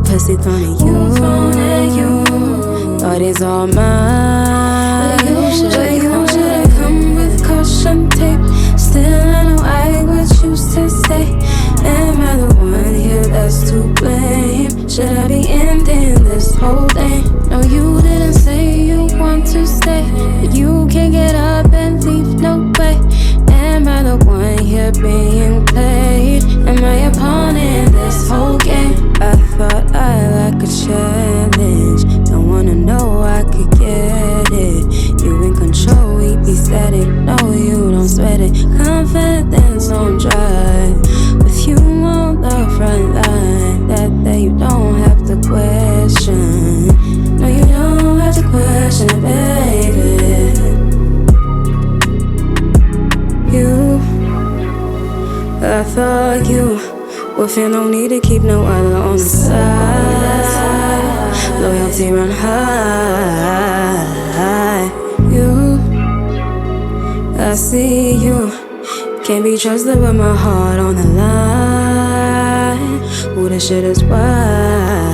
pussy thrown at you. Thought it's all mine. But you should've come with caution tape. Still I know I would choose to stay. Am I the one here that's to blame? Should I be ending this whole thing? No, you didn't say you want to stay, but you can't get up and leave, no way. Am I the one here being played? Am I a pawn in this whole game? I thought I like a challenge. Don't wanna know I could get it. You in control, we be static. No, you don't sweat it. Confidence on drive. With you on the front line, that you don't have to question. No, you don't have to question it, baby. I thought you would feel no need to keep no other on the side. Loyalty run high. I see you. Can't be trusted with my heart on the line. Who this shit is why?